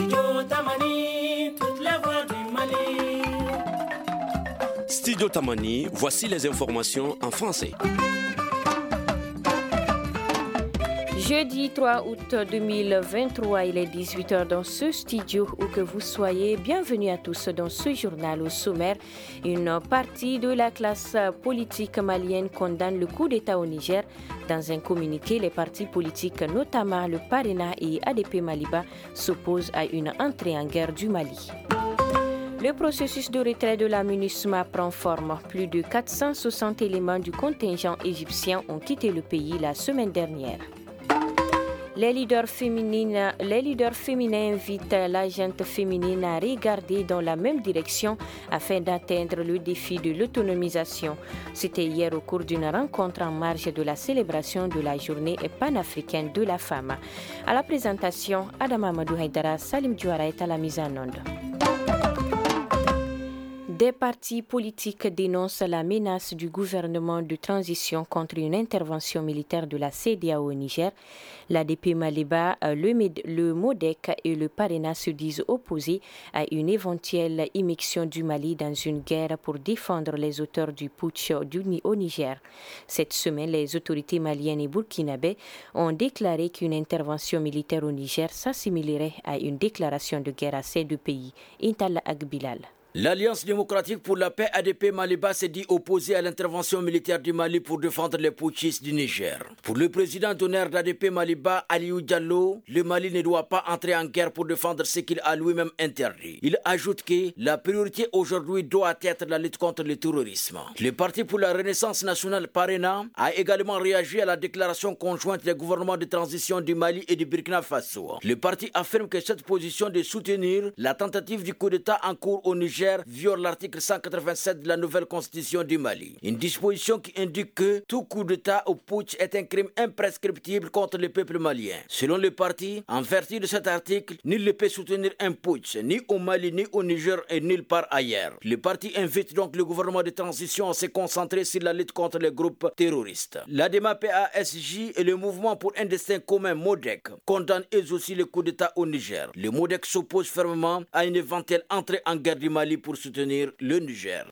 Studio Tamani, voici les informations en français. Jeudi 3 août 2023, il est 18h dans ce studio où que vous soyez. Bienvenue à tous dans ce journal au sommaire. Une partie de la classe politique malienne condamne le coup d'État au Niger. Dans un communiqué, les partis politiques, notamment le PARENA et ADP Maliba, s'opposent à une entrée en guerre du Mali. Le processus de retrait de la MINUSMA prend forme. Plus de 460 éléments du contingent égyptien ont quitté le pays la semaine dernière. Les leaders féminins invitent la gente féminine à regarder dans la même direction afin d'atteindre le défi de l'autonomisation. C'était hier au cours d'une rencontre en marge de la célébration de la journée panafricaine de la femme. À la présentation, Adam Amadou Haïdara, Salim Diouara est à la mise en onde. Des partis politiques dénoncent la menace du gouvernement de transition contre une intervention militaire de la CEDEAO au Niger. L'ADP Maliba, le MODEC et le PARENA se disent opposés à une éventuelle immixtion du Mali dans une guerre pour défendre les auteurs du putsch au Niger. Cette semaine, les autorités maliennes et burkinabées ont déclaré qu'une intervention militaire au Niger s'assimilerait à une déclaration de guerre à ces deux pays. Intala Agbilal. L'Alliance démocratique pour la paix ADP Maliba s'est dit opposée à l'intervention militaire du Mali pour défendre les putschistes du Niger. Pour le président d'honneur d'ADP Maliba, Aliou Diallo, le Mali ne doit pas entrer en guerre pour défendre ce qu'il a lui-même interdit. Il ajoute que la priorité aujourd'hui doit être la lutte contre le terrorisme. Le Parti pour la Renaissance nationale PARENA a également réagi à la déclaration conjointe des gouvernements de transition du Mali et du Burkina Faso. Le parti affirme que cette position de soutenir la tentative du coup d'État en cours au Niger viole l'article 187 de la nouvelle constitution du Mali. Une disposition qui indique que tout coup d'État au putsch est un crime imprescriptible contre le peuple malien. Selon le parti, en vertu de cet article, nul ne peut soutenir un putsch, ni au Mali, ni au Niger et nulle part ailleurs. Le parti invite donc le gouvernement de transition à se concentrer sur la lutte contre les groupes terroristes. L'ADEMA PASJ et le mouvement pour un destin commun MODEC condamnent eux aussi le coup d'État au Niger. Le MODEC s'oppose fermement à une éventuelle entrée en guerre du Mali pour soutenir le Niger.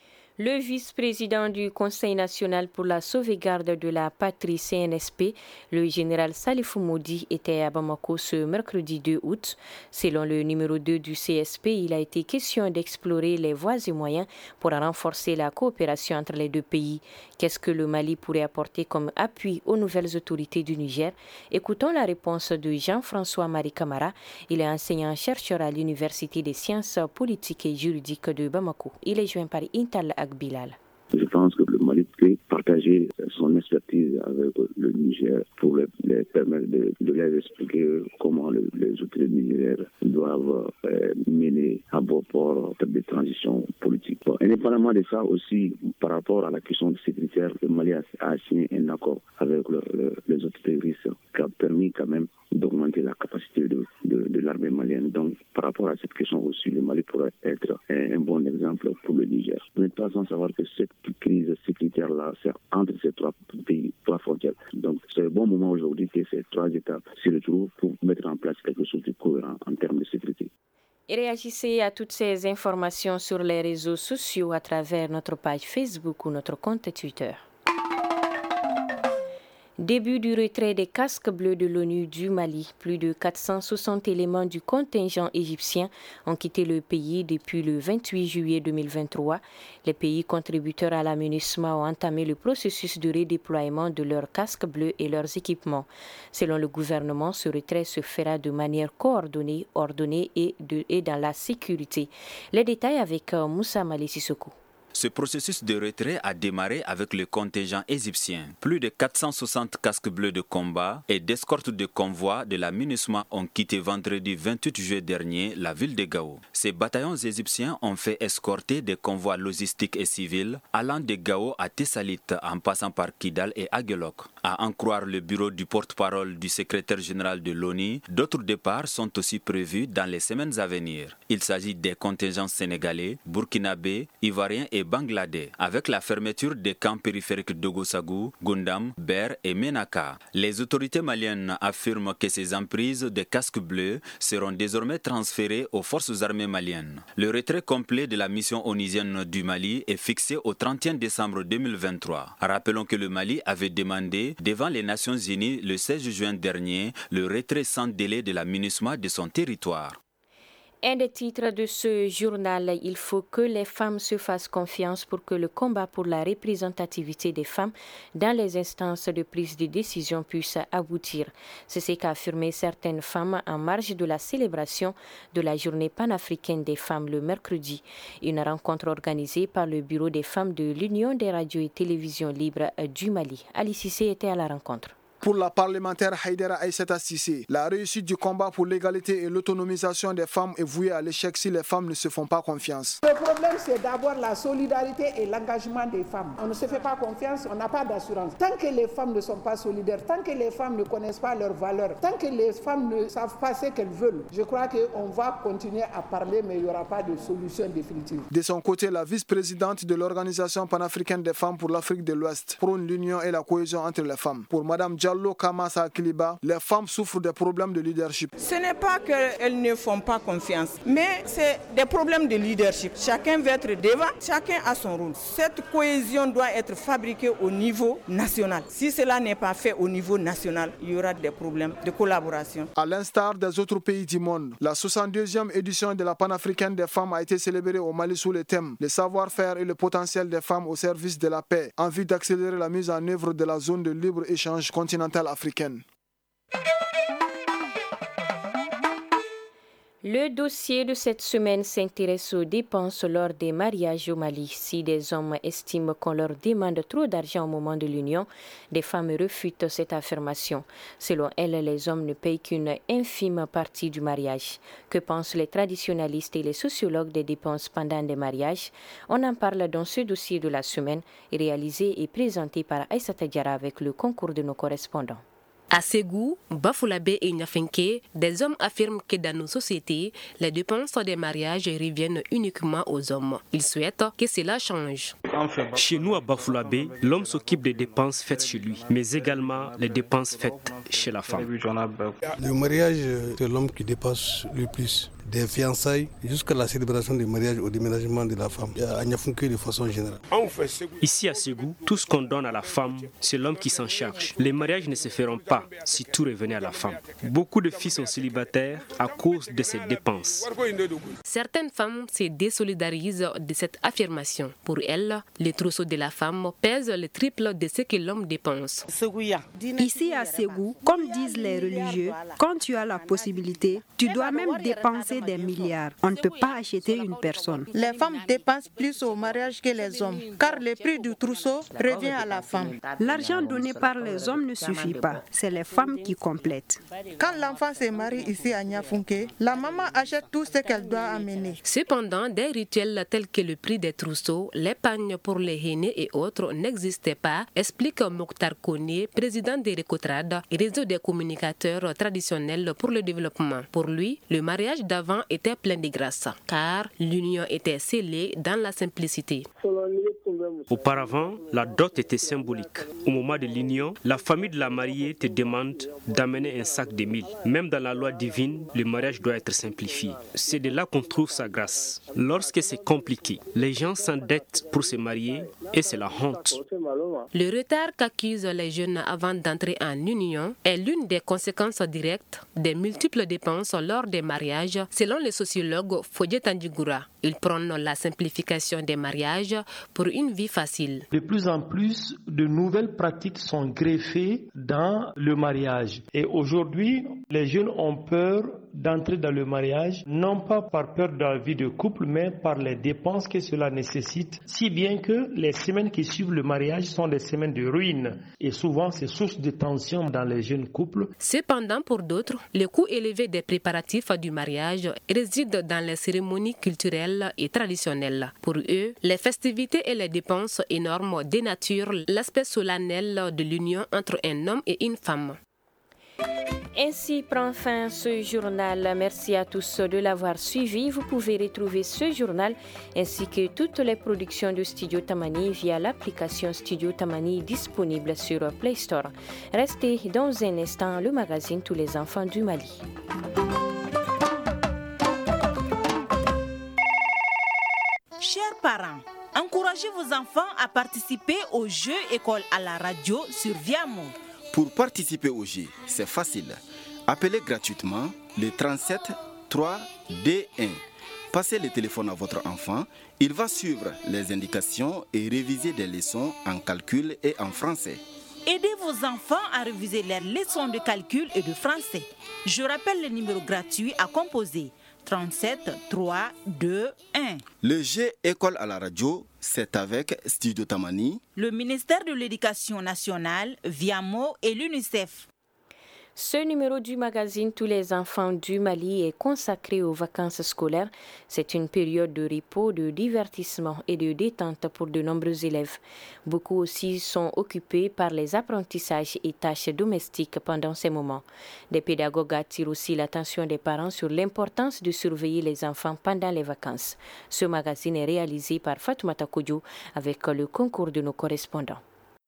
Le vice-président du Conseil national pour la sauvegarde de la patrie CNSP, le général Salifou Moudi, était à Bamako ce mercredi 2 août. Selon le numéro 2 du CSP, il a été question d'explorer les voies et moyens pour renforcer la coopération entre les deux pays. Qu'est-ce que le Mali pourrait apporter comme appui aux nouvelles autorités du Niger? Écoutons la réponse de Jean-François-Marie Camara. Il est enseignant-chercheur à l'Université des sciences politiques et juridiques de Bamako. Il est joint par Intal Bilal. Je pense que le Mali peut partager son expertise avec le Niger pour les permettre de leur expliquer comment les autorités nigériennes doivent mener à bon port des transitions politiques. Bon, indépendamment de ça aussi, par rapport à la question sécuritaire, le Mali a signé un accord avec les autorités russes qui a permis quand même d'augmenter la capacité de l'armée malienne. Donc, par rapport à cette question aussi, le Mali pourrait être un bon exemple pour le Niger. Vous n'êtes pas sans savoir que cette crise sécuritaire-là, c'est entre ces trois pays, trois frontières. Donc, c'est un bon moment aujourd'hui que ces trois États se retrouvent pour mettre en place quelque chose de cohérent en termes de sécurité. Et réagissez à toutes ces informations sur les réseaux sociaux à travers notre page Facebook ou notre compte Twitter. Début du retrait des casques bleus de l'ONU du Mali. Plus de 460 éléments du contingent égyptien ont quitté le pays depuis le 28 juillet 2023. Les pays contributeurs à la MINUSMA ont entamé le processus de redéploiement de leurs casques bleus et leurs équipements. Selon le gouvernement, ce retrait se fera de manière coordonnée, ordonnée et dans la sécurité. Les détails avec Moussa Mali Sissoko. Ce processus de retrait a démarré avec le contingent égyptien. Plus de 460 casques bleus de combat et d'escorte de convoi de la MINUSMA ont quitté vendredi 28 juillet dernier la ville de Gao. Ces bataillons égyptiens ont fait escorter des convois logistiques et civils allant de Gao à Tessalit en passant par Kidal et Aguelok. À en croire le bureau du porte-parole du secrétaire général de l'ONU, d'autres départs sont aussi prévus dans les semaines à venir. Il s'agit des contingents sénégalais, burkinabés, ivoiriens et Bangladesh, avec la fermeture des camps périphériques d'Ogosagou, Gundam, Ber et Menaka. Les autorités maliennes affirment que ces emprises de casques bleus seront désormais transférées aux forces armées maliennes. Le retrait complet de la mission onusienne du Mali est fixé au 31 décembre 2023. Rappelons que le Mali avait demandé devant les Nations Unies le 16 juin dernier le retrait sans délai de la MINUSMA de son territoire. Un des titres de ce journal, il faut que les femmes se fassent confiance pour que le combat pour la représentativité des femmes dans les instances de prise de décision puisse aboutir. C'est ce qu'a affirmé certaines femmes en marge de la célébration de la journée panafricaine des femmes le mercredi. Une rencontre organisée par le bureau des femmes de l'Union des radios et télévisions libres du Mali. Ali Cissé était à la rencontre. Pour la parlementaire Haïdara Aïssata Sissé, la réussite du combat pour l'égalité et l'autonomisation des femmes est vouée à l'échec si les femmes ne se font pas confiance. Le problème, c'est d'abord la solidarité et l'engagement des femmes. On ne se fait pas confiance, on n'a pas d'assurance. Tant que les femmes ne sont pas solidaires, tant que les femmes ne connaissent pas leurs valeurs, tant que les femmes ne savent pas ce qu'elles veulent, je crois qu'on va continuer à parler, mais il n'y aura pas de solution définitive. De son côté, la vice-présidente de l'Organisation panafricaine des femmes pour l'Afrique de l'Ouest prône l'union et la cohésion entre les femmes. Pour Mme Diallo Kamasa Kiliba, les femmes souffrent des problèmes de leadership. Ce n'est pas qu'elles ne font pas confiance, mais c'est des problèmes de leadership. Chacun veut être devant, chacun a son rôle. Cette cohésion doit être fabriquée au niveau national. Si cela n'est pas fait au niveau national, il y aura des problèmes de collaboration. À l'instar des autres pays du monde, la 62e édition de la panafricaine des femmes a été célébrée au Mali sous le thème « Le savoir-faire et le potentiel des femmes au service de la paix » en vue d'accélérer la mise en œuvre de la zone de libre-échange continentale africaine. Le dossier de cette semaine s'intéresse aux dépenses lors des mariages au Mali. Si des hommes estiment qu'on leur demande trop d'argent au moment de l'union, des femmes refutent cette affirmation. Selon elles, les hommes ne payent qu'une infime partie du mariage. Que pensent les traditionnalistes et les sociologues des dépenses pendant des mariages? On en parle dans ce dossier de la semaine, réalisé et présenté par Aïssata Diarra avec le concours de nos correspondants. À Ségou, Bafulabe et Nyafenke, des hommes affirment que dans nos sociétés, les dépenses des mariages reviennent uniquement aux hommes. Ils souhaitent que cela change. Chez nous à Bafulabe, l'homme s'occupe des dépenses faites chez lui, mais également les dépenses faites chez la femme. Le mariage, c'est l'homme qui dépense le plus. Des fiançailles jusqu'à la célébration du mariage au déménagement de la femme. À Nyafenke de façon générale. Ici à Ségou, tout ce qu'on donne à la femme, c'est l'homme qui s'en charge. Les mariages ne se feront pas si tout revenait à la femme. Beaucoup de filles sont célibataires à cause de ces dépenses. Certaines femmes se désolidarisent de cette affirmation. Pour elles, les trousseaux de la femme pèsent le triple de ce que l'homme dépense. Ici à Ségou, comme disent les religieux, quand tu as la possibilité, tu dois même dépenser des milliards. On ne peut pas acheter une personne. Les femmes dépensent plus au mariage que les hommes, car le prix du trousseau revient à la femme. L'argent donné par les hommes ne suffit pas. C'est les femmes qui complètent. Quand l'enfant se marie ici à Nyafenke, la maman achète tout ce qu'elle doit amener. Cependant, des rituels tels que le prix des trousseaux, l'épargne pour les aînés et autres n'existaient pas, explique Mokhtar Koné, président des Récotrades, réseau des communicateurs traditionnels pour le développement. Pour lui, le mariage d'avant était plein de grâce, car l'union était scellée dans la simplicité. Auparavant, la dot était symbolique. Au moment de l'union, la famille de la mariée te demande d'amener un sac de mil. Même dans la loi divine, le mariage doit être simplifié. C'est de là qu'on trouve sa grâce. Lorsque c'est compliqué, les gens s'endettent pour se marier et c'est la honte. Le retard qu'accusent les jeunes avant d'entrer en union est l'une des conséquences directes des multiples dépenses lors des mariages, selon le sociologue Fodje Tandjigura. Il prône la simplification des mariages pour une vie facile. De plus en plus, de nouvelles pratiques sont greffées dans le mariage. Et aujourd'hui, les jeunes ont peur d'entrer dans le mariage, non pas par peur de la vie de couple, mais par les dépenses que cela nécessite. Si bien que les semaines qui suivent le mariage sont des semaines de ruine. Et souvent, c'est source de tension dans les jeunes couples. Cependant, pour d'autres, le coût élevé des préparatifs du mariage réside dans les cérémonies culturelles et traditionnelles. Pour eux, les festivités et les dépenses énormes dénaturent l'aspect solennel de l'union entre un homme et une femme. Ainsi prend fin ce journal. Merci à tous de l'avoir suivi. Vous pouvez retrouver ce journal ainsi que toutes les productions de Studio Tamani via l'application Studio Tamani disponible sur Play Store. Restez dans un instant le magazine Tous les enfants du Mali. Chers parents, encouragez vos enfants à participer aux Jeux école à la radio sur Viamo. Pour participer aux Jeux, c'est facile. Appelez gratuitement le 37 3 D1. Passez le téléphone à votre enfant. Il va suivre les indications et réviser des leçons en calcul et en français. Aidez vos enfants à réviser leurs leçons de calcul et de français. Je rappelle le numéro gratuit à composer. 37 3 2 1. Le jeu école à la radio, c'est avec Studio Tamani, le ministère de l'Éducation nationale, Viamo et l'UNICEF. Ce numéro du magazine Tous les enfants du Mali est consacré aux vacances scolaires. C'est une période de repos, de divertissement et de détente pour de nombreux élèves. Beaucoup aussi sont occupés par les apprentissages et tâches domestiques pendant ces moments. Des pédagogues attirent aussi l'attention des parents sur l'importance de surveiller les enfants pendant les vacances. Ce magazine est réalisé par Fatoumata Kodjo avec le concours de nos correspondants.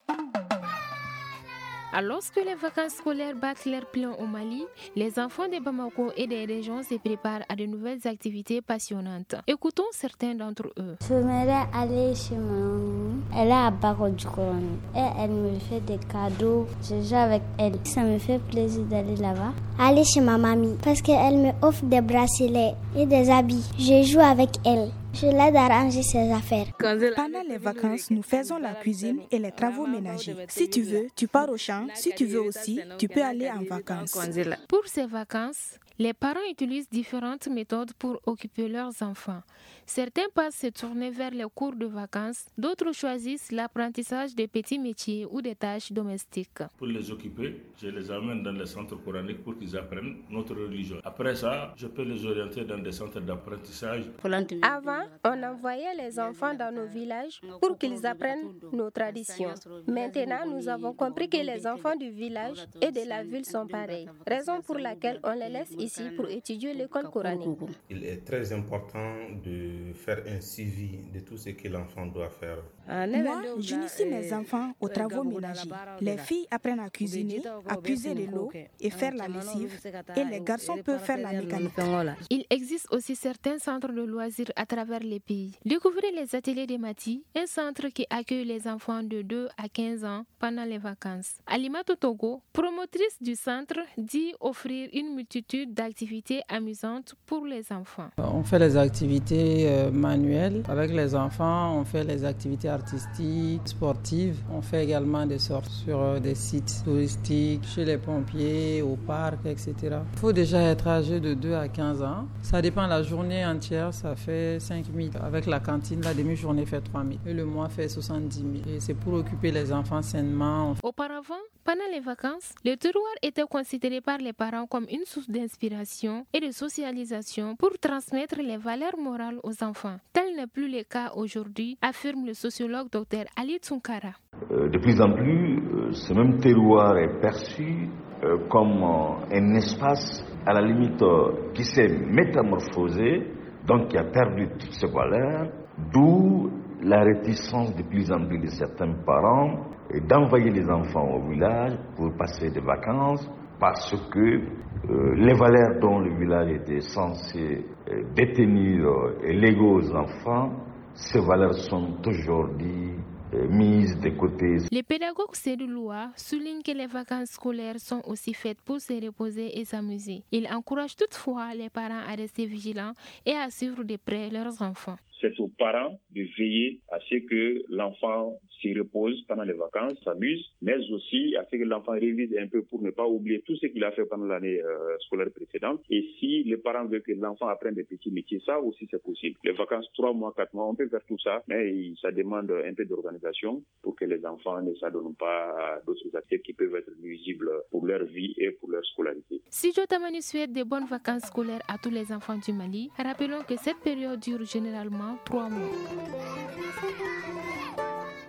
Lorsque les vacances scolaires battent leur plein au Mali, les enfants de Bamako et des régions se préparent à de nouvelles activités passionnantes. Écoutons certains d'entre eux. J'aimerais aller chez maman. Elle est à Barodjouron et elle me fait des cadeaux. Je joue avec elle. Ça me fait plaisir d'aller là-bas. Aller chez ma mamie parce qu'elle me offre des bracelets et des habits. Je joue avec elle. Je l'aide à ranger ses affaires. Pendant les vacances, nous faisons la cuisine et les travaux ménagers. Si tu veux, tu pars au champ. Si tu veux aussi, tu peux aller en vacances. Pour ces vacances, les parents utilisent différentes méthodes pour occuper leurs enfants. Certains passent se tourner vers les cours de vacances, d'autres choisissent l'apprentissage des petits métiers ou des tâches domestiques. Pour les occuper, je les amène dans les centres coraniques pour qu'ils apprennent notre religion. Après ça, je peux les orienter dans des centres d'apprentissage. Avant, on envoyait les enfants dans nos villages pour qu'ils apprennent nos traditions. Maintenant, nous avons compris que les enfants du village et de la ville sont pareils, raison pour laquelle on les laisse ici pour étudier l'école coranique. Il est très important de faire un suivi de tout ce que l'enfant doit faire. Moi, j'initie mes enfants aux travaux ménagers. Les filles apprennent à cuisiner, à puiser de l'eau et faire la lessive, et les garçons peuvent faire la mécanique. Il existe aussi certains centres de loisirs à travers les pays. Découvrez les ateliers des Mati, un centre qui accueille les enfants de 2 à 15 ans pendant les vacances. Alimato Togo, promotrice du centre, dit offrir une multitude d'activités amusantes pour les enfants. On fait les activités manuelles avec les enfants, on fait les activités artistiques, sportives. On fait également des sorties sur des sites touristiques, chez les pompiers, au parc, etc. Il faut déjà être âgé de 2 à 15 ans. Ça dépend, la journée entière, ça fait 5 000. Avec la cantine, la demi-journée fait 3 000. Et le mois fait 70 000. Et c'est pour occuper les enfants sainement. Auparavant, pendant les vacances, le terroir était considéré par les parents comme une source d'inspiration et de socialisation pour transmettre les valeurs morales aux enfants. Tel n'est plus le cas aujourd'hui, affirme le sociologue Dr Ali Tsunkara. De plus en plus, ce même terroir est perçu comme un espace à la limite qui s'est métamorphosé, donc qui a perdu toutes ses valeurs, d'où la réticence de plus en plus de certains parents d'envoyer les enfants au village pour passer des vacances parce que les valeurs dont le village était censé détenir et léguer aux enfants, ces valeurs sont aujourd'hui mises de côté. Les pédagogues Sédouloua soulignent que les vacances scolaires sont aussi faites pour se reposer et s'amuser. Ils encouragent toutefois les parents à rester vigilants et à suivre de près leurs enfants. C'est aux parents de veiller à ce que l'enfant s'y repose pendant les vacances, s'amuse, mais aussi à ce que l'enfant révise un peu pour ne pas oublier tout ce qu'il a fait pendant l'année scolaire précédente. Et si les parents veulent que l'enfant apprenne des petits métiers, ça aussi c'est possible. Les vacances 3 mois, 4 mois, on peut faire tout ça, mais ça demande un peu d'organisation pour que les enfants ne s'adonnent pas à d'autres aspects qui peuvent être nuisibles pour leur vie et pour leur scolarité. Studio Tamani souhaite de bonnes vacances scolaires à tous les enfants du Mali. Rappelons que cette période dure généralement 3 mois.